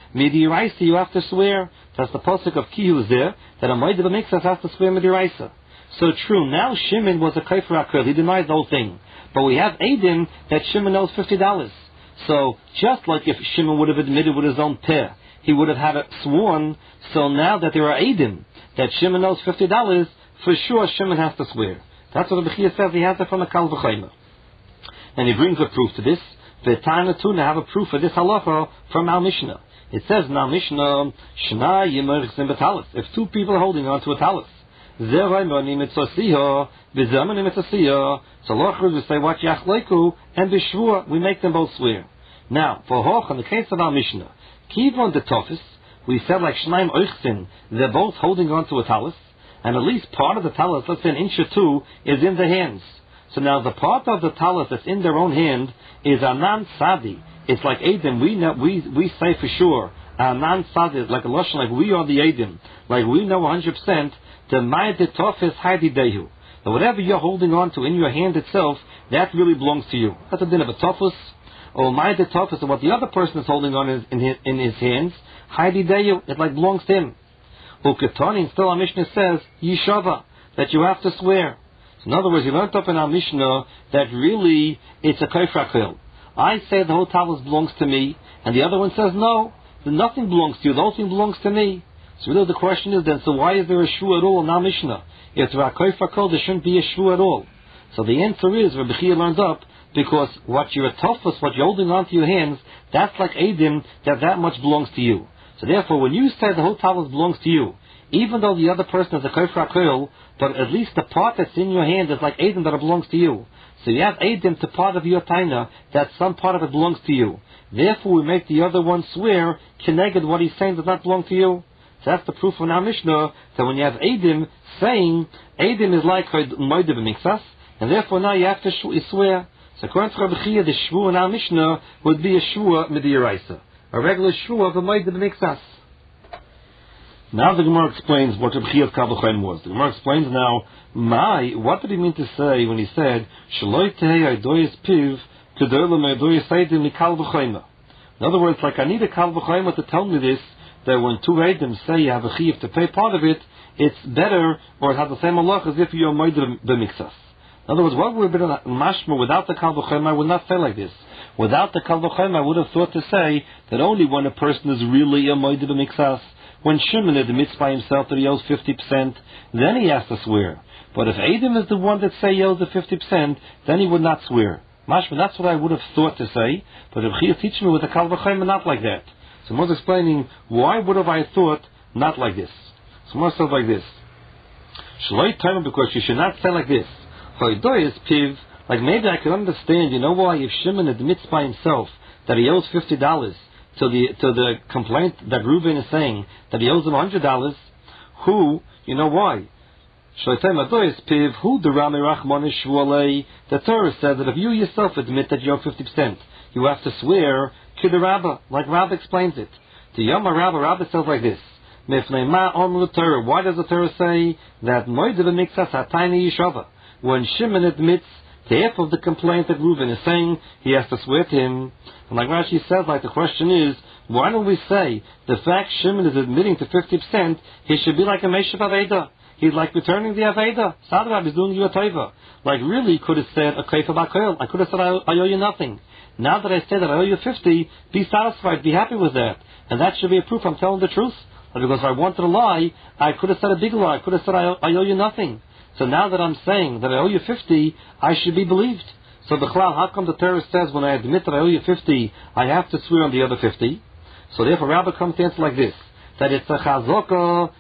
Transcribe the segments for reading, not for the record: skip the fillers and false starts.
Midiraisa, you have to swear. That's the pasuk of Kihu is there, that a Moed B'Miktsas has to swear Midiraisa. So true, now Shimon was a Kaifer HaKol, he denied the whole thing. But we have Eidim that Shimon owes $50. So, just like if Shimon would have admitted with his own peh, he would have had it sworn, so now that there are Eidim that Shimon owes $50, for sure Shimon has to swear. That's what the Bechia says, he has it from the Kal V'Chayma. And he brings a proof to this. V'tana tuna have a proof for this halacha from our Mishnah. It says in our Mishnah, Shna Yimerichzim B'Talis. If two people are holding on to a talis, Zeraymoni Mitzosiha, V'zermoni Mitzosiha, so Lochur we say, what Yachleiku, and B'Shvua, we make them both swear. Now, for Hoch, in the case of our Mishnah, Kivon de Tofis, we said like Shnaim Oichsin, they're both holding on to a talis, and at least part of the talis, let's say an inch or two, is in their hands. So now the part of the talis that's in their own hand is Anan Sadi. It's like Eidim. We say for sure Anan Sadi is like a lotion, like we are the Eidim. Like we know 100% the Ma'id Tofis Haidi Dehu. And whatever you're holding on to in your hand itself, that really belongs to you. That's a din of a Tofus. Or Ma'id Tofis, and what the other person is holding on in his hands, Haidi Dehu, it like belongs to him. Uketani, still our Mishnah says, Yishava, that you have to swear. So in other words, you learned up in our Mishnah that really it's a Kaifer HaKol. I say the whole talis belongs to me, and the other one says no, then nothing belongs to you, the whole thing belongs to me. So really the question is then, so why is there a shvu at all in our Mishnah? If there are Kaifer HaKol, there shouldn't be a shvu at all. So the answer is, Rabbi Chia learned up, because what you're a toughest, what you're holding onto your hands, that's like Eidim, that much belongs to you. So therefore, when you say the whole talis belongs to you, even though the other person is a Kaifer HaKol, but at least the part that's in your hand is like Eidim that it belongs to you. So you have Eidim to part of your taina, that some part of it belongs to you. Therefore we make the other one swear, keneged what he's saying does not belong to you. So that's the proof in our Mishnah, that when you have Eidim saying, Eidim is like Moed B'Miktsas, and therefore now you have to swear. So according to Rabbi Chia, the shvu in our Mishnah would be a shvu midiraisa, a regular shvu of a Moed B'Miktsas. Now the Gemara explains what Rabbi Chia's Kal V'Chayim was. The Gemara explains now, what did he mean to say when he said, Shaloi tehei aidoyes piv, kedoi l'meidoyes eidim mikal v'chayim? In other words, like I need a Kal V'Chayim to tell me this, that when two eidim say you have a chiv to pay part of it, it's better, or it has the same halach as if you're Moed B'Miktsas. In other words, what would have been mashma without the Kal V'Chayim, I would not say like this. Without the Kal V'Chayim, I would have thought to say that only when a person is really a Moed B'Miktsas, when Shimon admits by himself that he owes 50%, then he has to swear. But if Eidim is the one that say he owes the 50%, then he would not swear. Mashma, that's what I would have thought to say, but Reb Chia teach me with the Kal V'Chayim not like that. So Moshe explaining, why would have I thought not like this? So Moshe says like this. Shaloi time, because you should not say like this. Hoidoy is piv, like maybe I could understand, you know why, if Shimon admits by himself that he owes $50, to the complaint that Reuben is saying that he owes him $100, who, you know why? Who the Rami Rachman Shvualei? The Torah says that if you yourself admit that you owe 50%, you have to swear to the Rabbah, like Rabbah explains it. The Yom Rabbah says like this. Why does the Torah say that Moed B'Miktsas Hatayni Yishava? When Shimon admits the half of the complaint that Reuben is saying, he has to swear to him. And like Rashi says, like the question is, why don't we say the fact Shimon is admitting to 50%, he should be like a Meshav Aveda. He's like returning the Aveda. Sadrab is doing you a tova. Like really, he could have said a Kaifa B'Koil. I could have said I owe you nothing. Now that I said that I owe you 50, be satisfied, be happy with that. And that should be a proof I'm telling the truth. But because if I wanted to lie, I could have said a big lie. I could have said I owe you nothing. So now that I'm saying that I owe you 50, I should be believed. So B'chlal, how come the Torah says when I admit that I owe you 50, I have to swear on the other 50? So therefore Rabbah comes to answer like this, that it's a chazaka,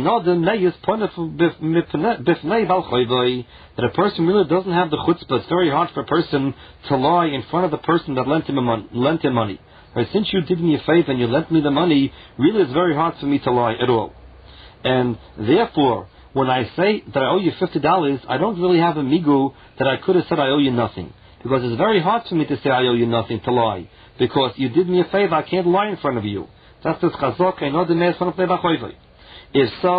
that a person really doesn't have the chutzpah. It's very hard for a person to lie in front of the person that lent him money. Right? Since you did me a favor and you lent me the money, really it's very hard for me to lie at all. And therefore, when I say that I owe you $50, I don't really have a migu that I could have said I owe you nothing. Because it's very hard for me to say I owe you nothing, to lie. Because you did me a favor, I can't lie in front of you. That's this chazok, I know the me's from the if so,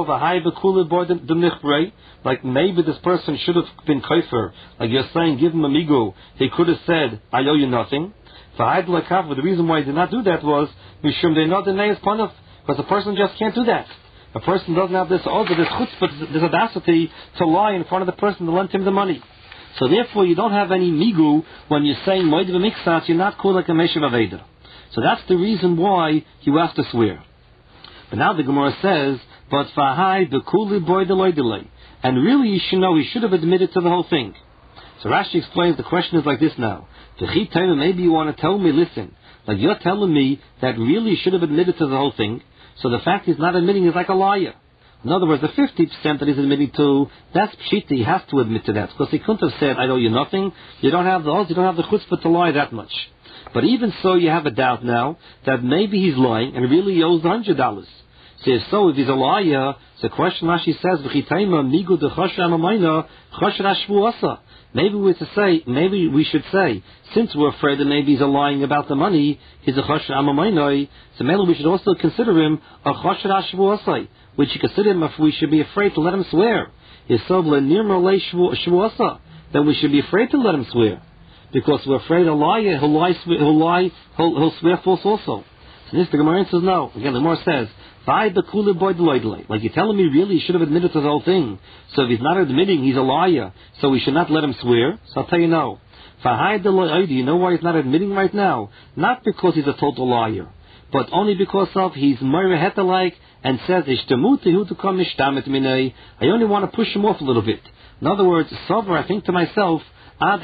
like maybe this person should have been kaifer, like you're saying, give him a migu, he could have said, I owe you nothing. The reason why he did not do that was Mishum they know the name is Panaf, because a person just can't do that. A person doesn't have this chutzpah, this audacity to lie in front of the person to lend him the money. So therefore you don't have any migu when you're saying Moed b'miksas, you're not called like a Meshav Aveda. So that's the reason why you have to swear. But now the Gemara says, but Fahai Bekuli Boy Deloy Delay. And really you should know he should have admitted to the whole thing. So Rashi explains the question is like this now. Maybe you want to tell me, listen, like you're telling me that really he should have admitted to the whole thing. So the fact he's not admitting is like a liar. In other words, the 50% that he's admitting to, that's pshita, he has to admit to that. Because he couldn't have said, I owe you nothing. You don't have the chutzpah to lie that much. But even so, you have a doubt now that maybe he's lying and really he owes $100. So if he's a liar, the question Rashi says, maybe we should say, since we're afraid that maybe he's lying about the money, he's a chosher amamayno, so maybe we should also consider him a chosher ashvuasai, which you consider him if we should be afraid to let him swear. Then we should be afraid to let him swear, because we're afraid a liar, he'll swear false also. So this the Gemara says no. Again, the Gemara says, like you're telling me really he should have admitted to the whole thing. So if he's not admitting, he's a liar. So we should not let him swear. So I'll tell you no. You know why he's not admitting right now? Not because he's a total liar, but only because of he's like and says I only want to push him off a little bit. In other words, Sover, I think to myself, like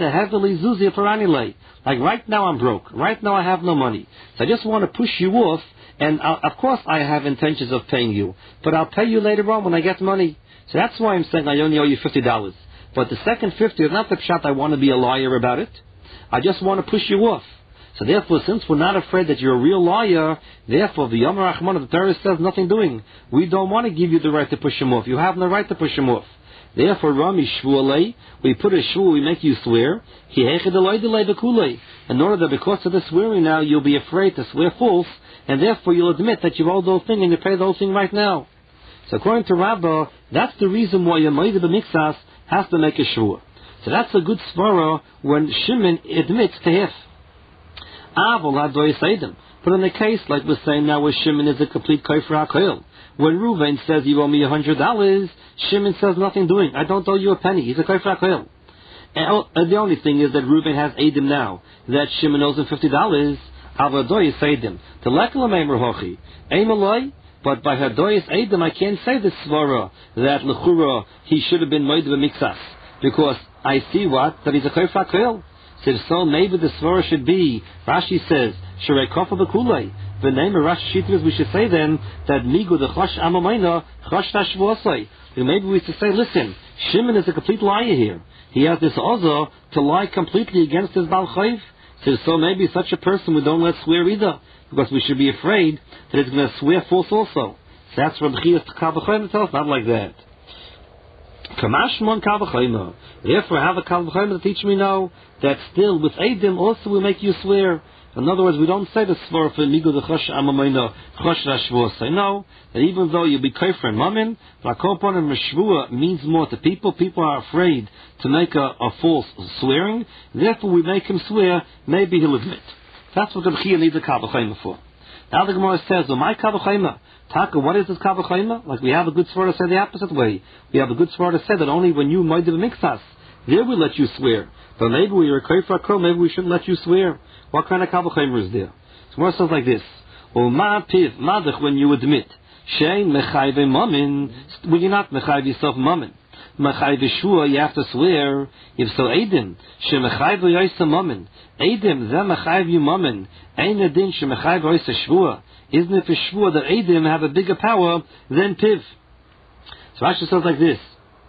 right now I'm broke. Right now I have no money. So I just want to push you off. And of course I have intentions of paying you, but I'll pay you later on when I get money. So that's why I'm saying I only owe you $50. But the second 50 is not the pshat I want to be a liar about it. I just want to push you off. So therefore, since we're not afraid that you're a real liar, therefore the Yom Rachman of the Torah says nothing doing. We don't want to give you the right to push him off. You have no right to push him off. Therefore, Rami Shvualei, we put a shvu, we make you swear. In order that because of the swearing now, you'll be afraid to swear false, and therefore you'll admit that you owe the whole thing and you pay the whole thing right now. So according to Rabbah, that's the reason why your Moed b'miksas has to make a shvu. So that's a good svara when Shimon admits to half. But in the case, like we're saying now, where Shimon is a complete kafir hakoil, when Reuven says you owe me $100, Shimon says nothing doing. I don't owe you a penny. He's a kafir hakoil. And the only thing is that Reuven has Eidim now, that Shimon owes him $50. Avadoyis Eidim. The Lekalameim Rahochi. Eimaloi, but by Hadoyis Eidim I can't say this svara that Lechura he should have been Moed b'miksas, because I see that he's a kafir hakoil. So maybe the svara should be, Rashi says, Sherei Kofa B'kulei. The name of Rashi Shitris, we should say then, that Migu the Chosh Amamayna, Chosh Tashvuasai. Maybe we should say, listen, Shimon is a complete liar here. He has this oza to lie completely against his Baal Chayv. So maybe such a person we don't let swear either, because we should be afraid that it's going to swear false also. So that's what B'chias Kal V'chomer tells us, not like that. Kamashmon Kal V'chomer. Therefore, have a Kal V'chomer to teach me now that still with Eidim also we make you swear. In other words, we don't say the svar for Migu the Chosh Amamayna, Chosh Rashvuah. Say no, that even though you be kafir and mammon, Rakopon and Meshvuah means more to people. People are afraid to make a false swearing. Therefore, we make him swear. Maybe he'll admit. That's what the B'chia needs a Kal V'chomer for. Now the Gemara says, "Oh, my Kal V'chomer, Taka, what is this Kal V'chomer? Like we have a good svar to say the opposite way. We have a good svar to say that only when you Moed b'miksas, there we let you swear. But maybe when you're a kafir hakoil, maybe we shouldn't let you swear. What kind of Kal V'chomer is there? So Gemara says like this: Ma piv madach when you admit shein mechayve mamin, when you're not mechayve yourself mamin. Mechayve shua, you have to swear. If so, Eidim she mechayve yoysa mamin. Eidim them mechayve you mamin. Ein adin she mechayve yoysa shua. Isn't it for shua that Eidim have a bigger power than piv? So Rashi says like this: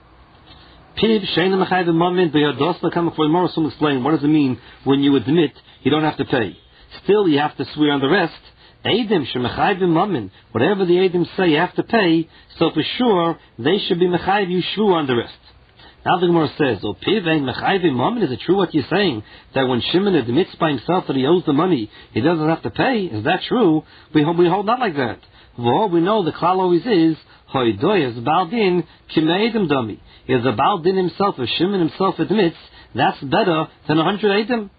Piv shein mechayve mamin beyados l'kam for more. Some explain what does it mean when you admit you don't have to pay. Still, you have to swear on the rest. Eidim shemechayvim mamin. Whatever the Eidim say, you have to pay. So for sure, they should be mechayv you shvu on the rest. Now the Gemara says, "O piv ein mechayvim mamin." Is it true what you're saying that when Shimon admits by himself that he owes the money, he doesn't have to pay? Is that true? We hold not like that. Well, we know the klal always is hoidoyes baldin kimeidim dami. If the baldin himself, if Shimon himself admits, that's better than 100 Eidim.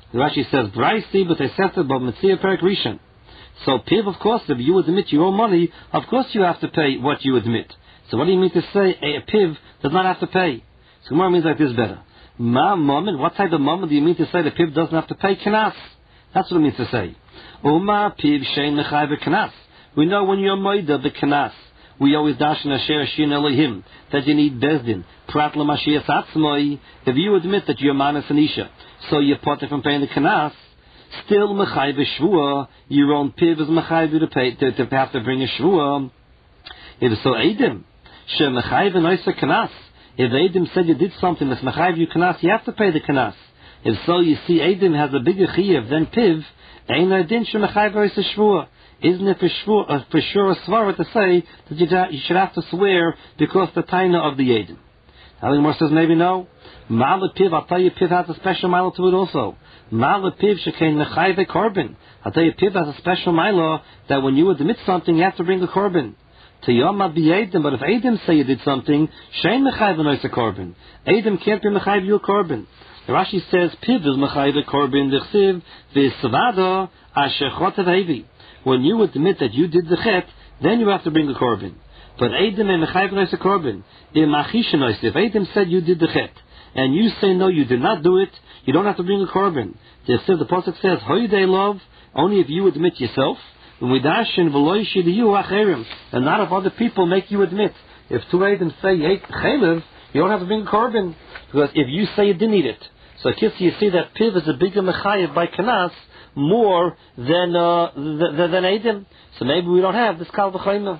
The Rashi says, Braisi, but they said but Metzia Perik Rishon. So Piv, of course, if you admit your own money, of course you have to pay what you admit. So what do you mean to say a Piv does not have to pay? So Gemara means like this better. Ma moment, what type of moment do you mean to say the Piv doesn't have to pay? Kanas. That's what it means to say. Uma Piv Shein Mechai Kanas. We know when you're Moida the Kanas. We always dash in Asher Shin Elohim that you need Bezdin. Prat L'Mashiach Atzmoi. If you admit that you're Manas and Isha, so you're parted from paying the Kanas, still Mechai Shvua, your own Piv is Mechai to pay to have to bring a Shvua. If so, Eidim She Mechai V'Noisa Kanas. If Eidim said you did something that's Mechai you Kanas, you have to pay the Kanas. If so, you see Eidim has a bigger Chiyav than Piv. Ein Eidim She Mechai V'Noisa Shvua. Isn't it for sure a svara to say that you should have to swear because the taina of the Eidim? Alimor says maybe no. Ma'ala Piv, I'll tell you, Piv has a special milo to it also. Ma'ala Piv shekein mechayve korban. I'll tell you, Piv has a special milo that when you admit something, you have to bring a korban. To yomad be Eidim, but if Eidim say you did something, shein mechayve noisa korban. Eidim can't be mechayve you a korban. The Rashi says Piv is mechayve korban d'chsiv v'savada asher chotav hevi. When you admit that you did the chet, then you have to bring a korban. But Eidim and mechayv noisa korban. If Eidim said you did the chet, and you say no, you did not do it, you don't have to bring a korban. The pasuk says, "Hoydei love," only if you admit yourself. And not if other people make you admit. If two Eidim say you ate chaylev, you don't have to bring a korban, because if you say you didn't eat it, so you see that Piv is a bigger mechayev by kanas more than Eidim. So maybe we don't have this kal v'chayma.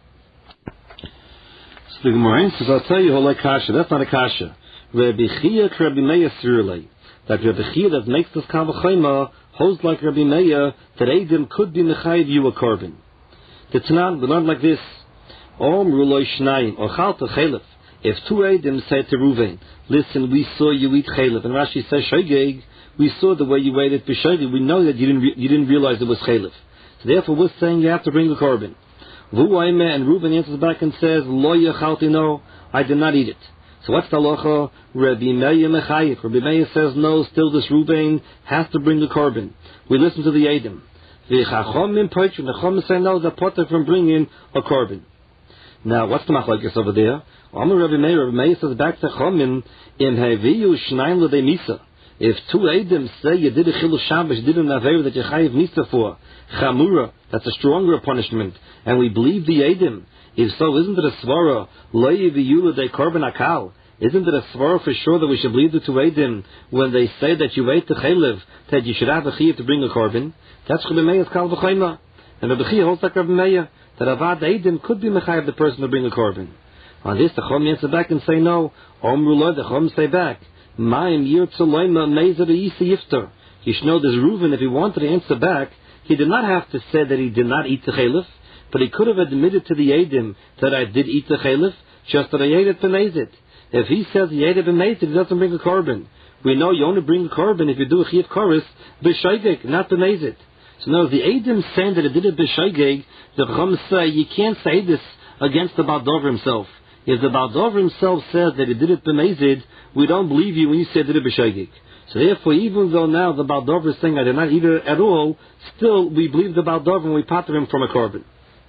So the Gemara says, I'll tell you, Holei Kasha, that's not a Kasha. Rabbi Chia Rabbi Meir Sirulei. That Rabbi Chia that makes this kal v'chayma holds like Rabbi Meir that Eidim could be mechayev you a korban. The Tanan, we learned like this. Om ruloi shnayim, or chalta chaylev. If two Eidim say to Ruvain, listen, we saw you eat chaylev, and Rashi says, shogeg, we saw the way you ate it b'shogeg, we know that you didn't realize it was chaylev. So therefore we're saying you have to bring the korban. Vu'ayme, and Reuven answers back and says, lo yachalti, no, I did not eat it. So what's the halacha? Rabbi Meir mechayev. Rabbi Meir says no, still this Reuven has to bring the korban. We listen to the Eidim. The Chachomim say no, they're potter from bringing a korban. Now what's the machlokes over there? Amar Rabbi Meir says back to Chomim, im heviyu shnayim l'dei misa. If two Eidim say you did a chilul Shabbos, you did an aver that you chayiv misa for, chamura, that's a stronger punishment, and we believe the Eidim. If so, isn't it a svara lo yiviyu l'dei korban akal? Isn't it a svara for sure that we should believe the two Eidim when they say that you ate the chaylev, that you should have a chiyav to bring a korban? That's Rabbi Meir's kal v'chayma. And Rabbi Chia holds like Rabbi Meir that avad Eidim could be mechayev the person to bring a korban. On this, the Chom answer back and say no. Omru lo, the Chom say back. Ma'im yir tzoloyma meizer yisi yifter. You should know this Reuven, if he wanted to answer back, he did not have to say that he did not eat the chaylev, but he could have admitted to the Eidim that I did eat the chaylev, just that I ate it b'mezid. If he says he ate it b'mezid, he doesn't bring a korban. We know you only bring a korban if you do a chiyav koris b'shoigeg, not b'mezid. So now, if the Eidim saying that he did it b'shoigeg, the Chom say you can't say this against the Baal Dover himself. If the Baal Dover himself says that he did it b'mezid, we don't believe you when you say did it b'shoigeg. So therefore, even though now the Baal Dover is saying I did not eat it at all, still we believe the Baal Dover and we pater him from a korban.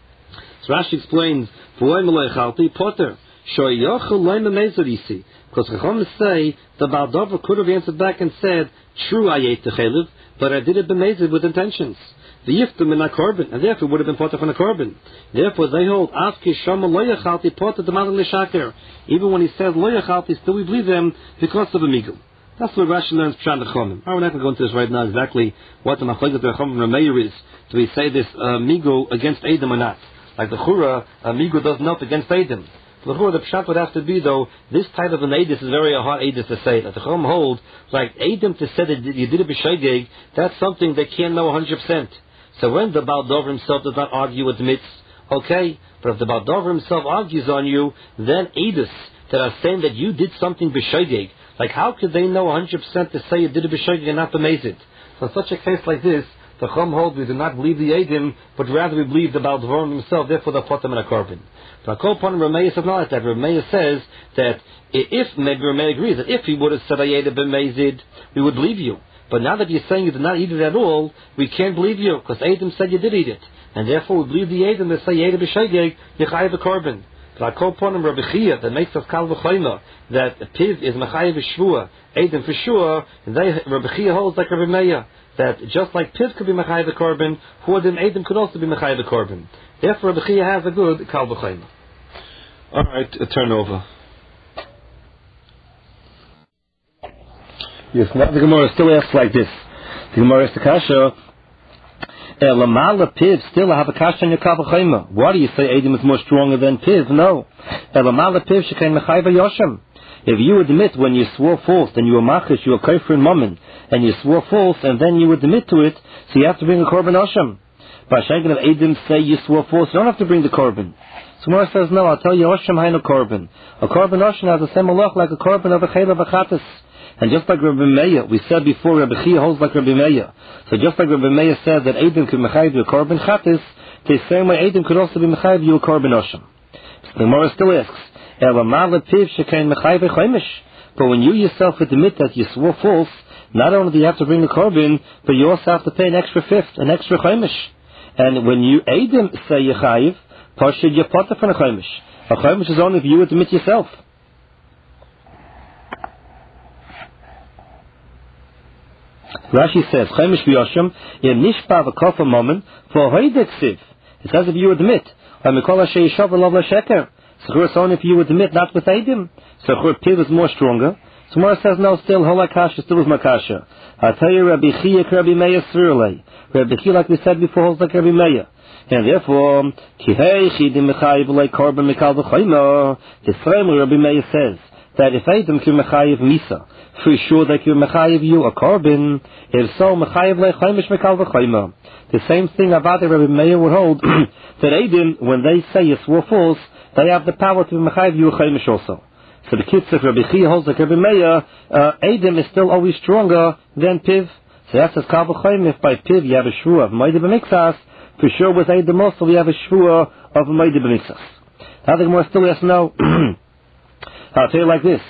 So Rashi explains, potter, because Chacham say the Baal Dover could have answered back and said, true, I ate the chaylev, but I did it b'mezid with intentions. The yiftim in a korban, and therefore would have been potter from a korban. Therefore they hold afki shama lo yachalti potter the malam l'shaker. Even when he says lo yachalti, still we believe him because of a migul. That's what Rashi learns Pshat Chomim. We're not going to go into this right now exactly what the machlokes of Chomim and Meir is. Do we say this migul against Eidim or not? Like the Chura, migul doesn't help against Eidim. The Chura, the Pshat would have to be though, this type of an Eidis is very a hard Eidis to say. That the Chom hold, like Eidim to say that you did it b'shoigeg, that's something they can't know 100%. So when the Baal Dover himself does not argue, admits, okay, but if the Baal Dover himself argues on you, then Eidis that are saying that you did something b'shoigeg, like how could they know 100% to say you did it b'shoigeg and not b'mezid? So in such a case like this, the Chum holds we do not believe the Eidim, but rather we believe the Baal Dover himself, therefore they'll put them in a korban. But I'll upon Rameir says not like that. Rameir says that if, maybe Rameir agrees, that if he would have said I ate it b'mezid, we would believe you. But now that you're saying you did not eat it at all, we can't believe you, because Eidim said you did eat it. And therefore we believe the Eidim that say Eidim b'shegeg, Yechayev Korban. But I call upon him Rabbi Chia that makes us Kal V'chayma, that Piv is Mechayev Shvua, Eidim for sure, and Rabbi Chia holds like Rabbi Meir, that just like Piv could be Mechayev Korban, Huadim Eidim could also be Mechayev Korban. Therefore Rabbi Chia has a good Kal V'chayma. Alright, a turnover. Yes, now the Gemara still asks like this. The Gemara asks the Kasha, Elamala Piv, still I have a Kasha on your Kal V'chayma. Why do you say Eidim is more stronger than Piv? No. Elamala Piv shekain Mechayva Yosham. If you admit when you swore false, then you were machish, you were kafir in Mammon, and you swore false, and then you admit to it, so you have to bring a Korban Osham. By Shagan of Eidim say you swore false, you don't have to bring the Korban. So Gemara says, no, I'll tell you, Osham Hainu Korban. A Korban Osham has the same malach like a Korban of a Chayla V'chatas. And just like Rabbi Meir, we said before, Rabbi Chia holds like Rabbi Meir. So just like Rabbi Meir said that Eidim could mechayiv you a Korban Chatas, the same way Eidim could also be mechayiv you a Korban Osham. So the Gemara still asks, but when you yourself admit that you swore false, not only do you have to bring the Korban, but you also have to pay an extra fifth, an extra Chaimish. And when you Eidim say Yechayiv, Pashid Yapata from a Chaimish. A Chaimish is only if you admit yourself. Rashi says, Chaimish v'yosham, yem nishpa v'kofa moment, for hoidek siv. It says if you admit, v'mikol asher yishav v'lov l'sheker. So it's only if you admit, not with Eidim. So Piv is more stronger. So Mara says, no, still, Holakasha, still is Makasha. I'll tell you, Rabbi Chia, Rabbi Meir, Svirle. Rabbi Chia, like we said before, holds like Rabbi Meir. And therefore, Kihei, Chidim, Mechayiv, like Korban, Mikal, V'chayma. The same Rabbi Meir says, that if Eidim can Mechayiv Misa, for sure that you Mechayiv you a Korban, if so, Mechayiv, like Chaimish, Mikal, V'chayma. The same thing Avada Rabbi Meir would hold, that Eidim, when they say you swore false, they have the power to be Mechayiv you a Chaimish also. So the kids of Rabbi Chia holds like Rabbi Meir, Eidim is still always stronger than Piv. So that's as Kal V'chayim, if by Piv you have a Shvua of Moed B'mikzas, for sure with Eidim also we have a Shvua of Moed B'mikzas. Now the Gemara still asks no. I'll tell you like this.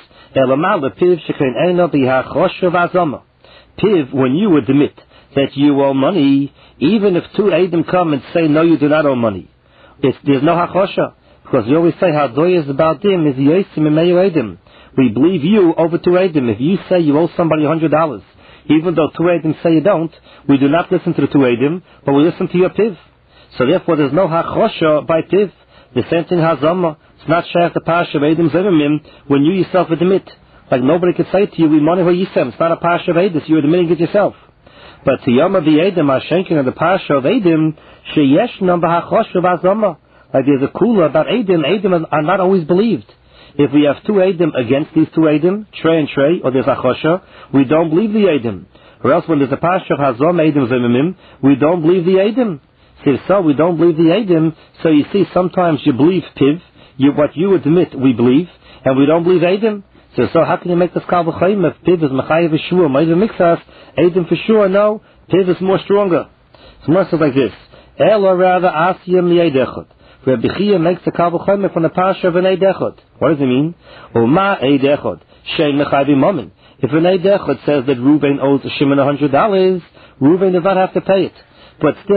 Piv, when you admit that you owe money, even if two Eidim come and say no, you do not owe money, there's no hachosha. Because we always say how doy is about them is yosim and meyu Eidim. We believe you over two Eidim. If you say you owe somebody $100, even though two Eidim say you don't, we do not listen to the two Eidim, but we listen to your Piv. So therefore there's no hachosha by Piv. The same thing hazama. It's not shaykh the pasha of Eidim zevimim when you yourself admit. Like nobody could say to you, we money who yisem. It's not a pasha of Eidim, you're admitting it yourself. But to yama the Eidim are shanking of the pasha of Eidim, sheyesh number hachosha of hazama. Like there's a kula about Eidim. Eidim are not always believed. If we have two Eidim against these two Eidim, Trey and Trey, or there's Achosha, we don't believe the Eidim. Or else when there's a pasha of Hazom Eidim Zemimim, we don't believe the Eidim. So we don't believe the Eidim, so you see sometimes you believe Piv, what you admit we believe, and we don't believe Eidim. So how can you make this Kal V'chayim if Piv is Mechayiv Shua, Moed B'mikzas, Eidim for sure, no, Piv is more stronger. So Mara says like this, Ela rather Asiyam Yedechot. Rabbi Chia makes the Kal V'chayim from the pasha of an Eid Echad. What does it mean? Uma Eid Echad, Shein Mechayiv Mammon. If an Eid Echad says that Reuven owes Shimon $100, Reuven does not have to pay it. But still,